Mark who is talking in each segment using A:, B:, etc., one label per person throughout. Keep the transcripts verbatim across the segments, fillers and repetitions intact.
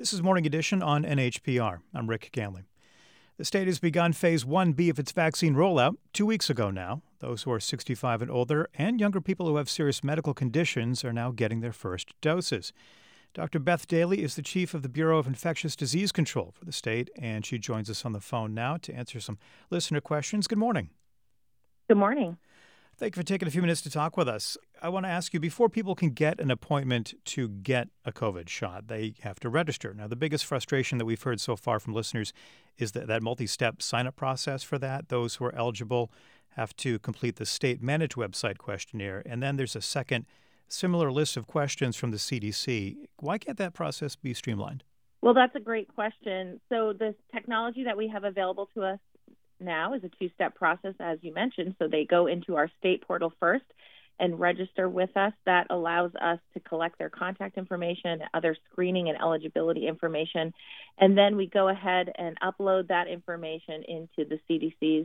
A: This is Morning Edition on N H P R. I'm Rick Ganley. The state has begun Phase one B of its vaccine rollout two weeks ago now. Those who are sixty-five and older and younger people who have serious medical conditions are now getting their first doses. Doctor Beth Daly is the chief of the Bureau of Infectious Disease Control for the state, and she joins us on the phone now to answer some listener questions. Good morning.
B: Good morning.
A: Thank you for taking a few minutes to talk with us. I want to ask you, before people can get an appointment to get a COVID shot, they have to register. Now, the biggest frustration that we've heard so far from listeners is that, that multi-step sign-up process for that. Those who are eligible have to complete the state-managed website questionnaire, and then there's a second similar list of questions from the C D C. Why can't that process be streamlined?
B: Well, that's a great question. So the technology that we have available to us now is a two-step process, as you mentioned. So they go into our state portal first and register with us. That allows us to collect their contact information, other screening and eligibility information, and then we go ahead and upload that information into the C D C's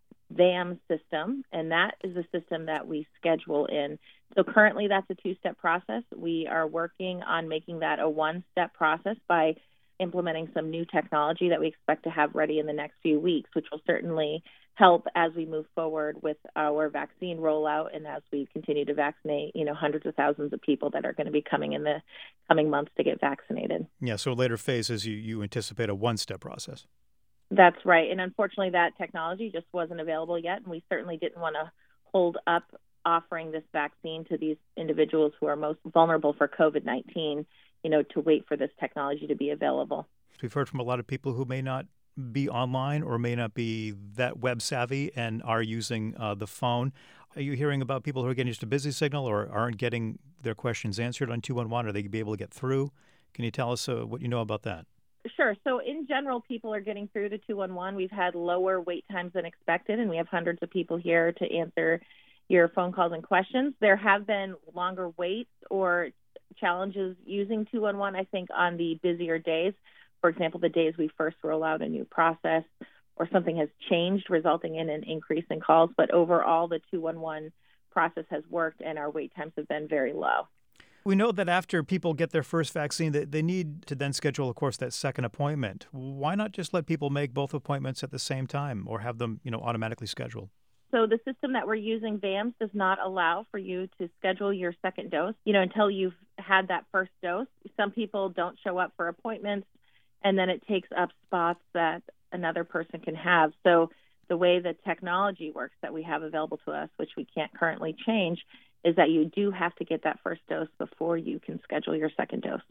B: V A M system, and that is the system that we schedule in. So currently that's a two-step process. We are working on making that a one-step process by implementing some new technology that we expect to have ready in the next few weeks, which will certainly help as we move forward with our vaccine rollout and as we continue to vaccinate, you know, hundreds of thousands of people that are going to be coming in the coming months to get vaccinated.
A: Yeah, so later phases, you, you anticipate a one-step process.
B: That's right. And unfortunately, that technology just wasn't available yet, and we certainly didn't want to hold up offering this vaccine to these individuals who are most vulnerable for COVID nineteen, you know, to wait for this technology to be available.
A: We've heard from a lot of people who may not be online or may not be that web savvy and are using uh, the phone. Are you hearing about people who are getting just a busy signal or aren't getting their questions answered on two one one? Are they be able to get through? Can you tell us uh, what you know about that?
B: Sure. So in general, people are getting through to two one one. We've had lower wait times than expected, and we have hundreds of people here to answer your phone calls and questions. There have been longer waits or challenges using two one one, I think, on the busier days. For example, the days we first roll out a new process or something has changed, resulting in an increase in calls. But overall, the two one one process has worked, and our wait times have been very low.
A: We know that after people get their first vaccine, they, they need to then schedule, of course, that second appointment. Why not just let people make both appointments at the same time or have them, you know, automatically scheduled?
B: So the system that we're using, V A M S, does not allow for you to schedule your second dose, you know, until you've had that first dose. Some people don't show up for appointments, and then it takes up spots that another person can have. So the way the technology works that we have available to us, which we can't currently change, is that you do have to get that first dose before you can schedule your second dose.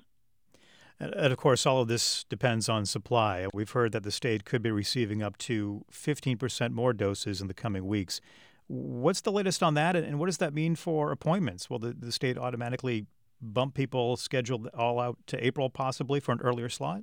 A: And, of course, all of this depends on supply. We've heard that the state could be receiving up to fifteen percent more doses in the coming weeks. What's the latest on that, and what does that mean for appointments? Will the, the state automatically bump people scheduled all out to April possibly for an earlier slot?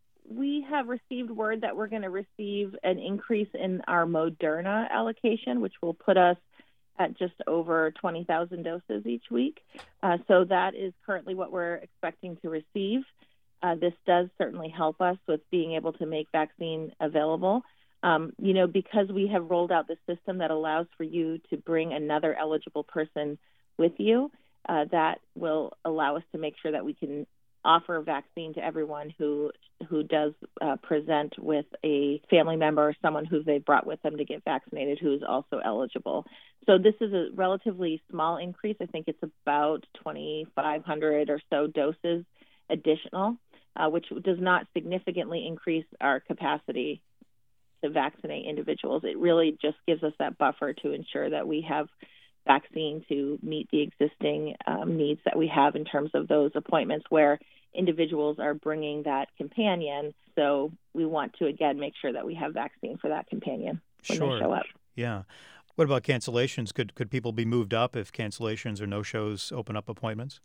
B: We have received word that we're going to receive an increase in our Moderna allocation, which will put us at just over twenty thousand doses each week. Uh, so that is currently what we're expecting to receive. Uh, this does certainly help us with being able to make vaccine available. Um, you know, because we have rolled out the system that allows for you to bring another eligible person with you, uh, that will allow us to make sure that we can offer a vaccine to everyone who who does uh, present with a family member or someone who they brought with them to get vaccinated who is also eligible. So this is a relatively small increase. I think it's about twenty-five hundred or so doses additional, uh, which does not significantly increase our capacity to vaccinate individuals. It really just gives us that buffer to ensure that we have vaccine to meet the existing um, needs that we have in terms of those appointments where individuals are bringing that companion. So we want to, again, make sure that we have vaccine for that companion when
A: Sure.
B: they show up.
A: Yeah. What about cancellations? Could could people be moved up if cancellations or no-shows open up appointments?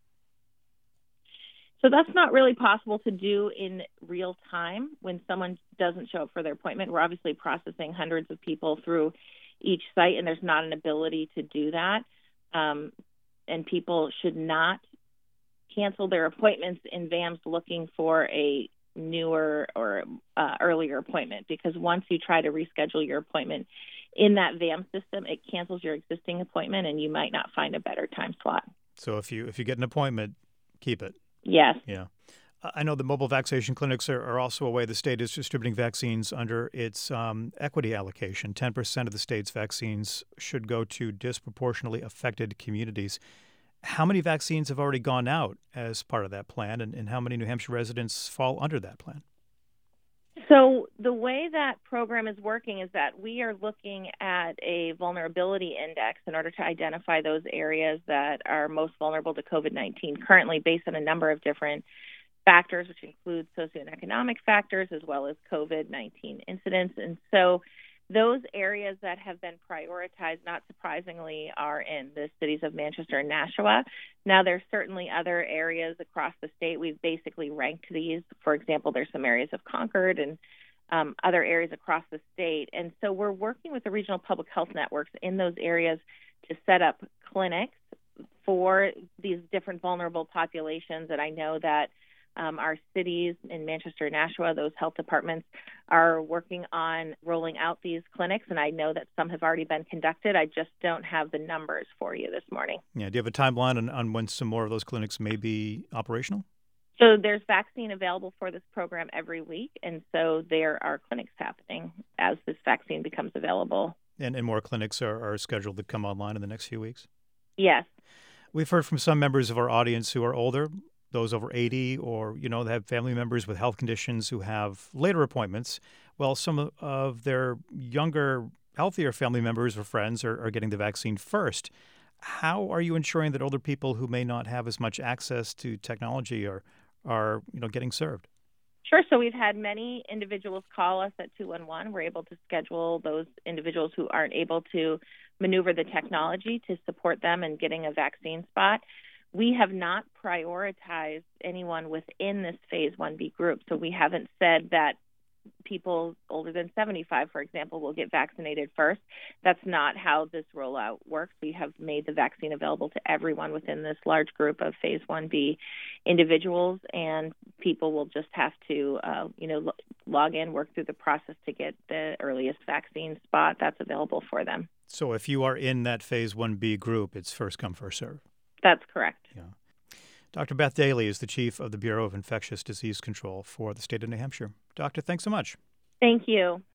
B: So that's not really possible to do in real time when someone doesn't show up for their appointment. We're obviously processing hundreds of people through each site, and there's not an ability to do that. Um, and people should not cancel their appointments in V A M S looking for a newer or uh, earlier appointment, because once you try to reschedule your appointment in that V A M S system, it cancels your existing appointment, and you might not find a better time slot.
A: So if you if you get an appointment, keep it.
B: Yes.
A: Yeah. I know the mobile vaccination clinics are, are also a way the state is distributing vaccines under its um, equity allocation. ten percent of the state's vaccines should go to disproportionately affected communities. How many vaccines have already gone out as part of that plan, and, and how many New Hampshire residents fall under that plan?
B: So the way that program is working is that we are looking at a vulnerability index in order to identify those areas that are most vulnerable to COVID nineteen currently based on a number of different factors, which include socioeconomic factors as well as COVID nineteen incidents. And so those areas that have been prioritized, not surprisingly, are in the cities of Manchester and Nashua. Now, there's certainly other areas across the state. We've basically ranked these. For example, there's some areas of Concord and um, other areas across the state. And so we're working with the regional public health networks in those areas to set up clinics for these different vulnerable populations. And I know that Um, our cities in Manchester and Nashua, those health departments are working on rolling out these clinics, and I know that some have already been conducted. I just don't have the numbers for you this morning.
A: Yeah. Do you have a timeline on, on when some more of those clinics may be operational?
B: So there's vaccine available for this program every week, and so there are clinics happening as this vaccine becomes available.
A: And, and more clinics are, are scheduled to come online in the next few weeks?
B: Yes.
A: We've heard from some members of our audience who are older, those over eighty, or, you know, they have family members with health conditions who have later appointments. Well, some of their younger, healthier family members or friends are, are getting the vaccine first. How are you ensuring that older people who may not have as much access to technology are, are you know, getting served?
B: Sure. So we've had many individuals call us at two one one. We're able to schedule those individuals who aren't able to maneuver the technology to support them in getting a vaccine spot. We have not prioritized anyone within this phase one B group. So we haven't said that people older than seventy-five, for example, will get vaccinated first. That's not how this rollout works. We have made the vaccine available to everyone within this large group of phase one B individuals, and people will just have to, uh, you know, lo- log in, work through the process to get the earliest vaccine spot that's available for them.
A: So if you are in that phase one B group, it's first come, first serve.
B: That's correct.
A: Yeah. Doctor Beth Daly is the chief of the Bureau of Infectious Disease Control for the state of New Hampshire. Doctor, thanks so much.
B: Thank you.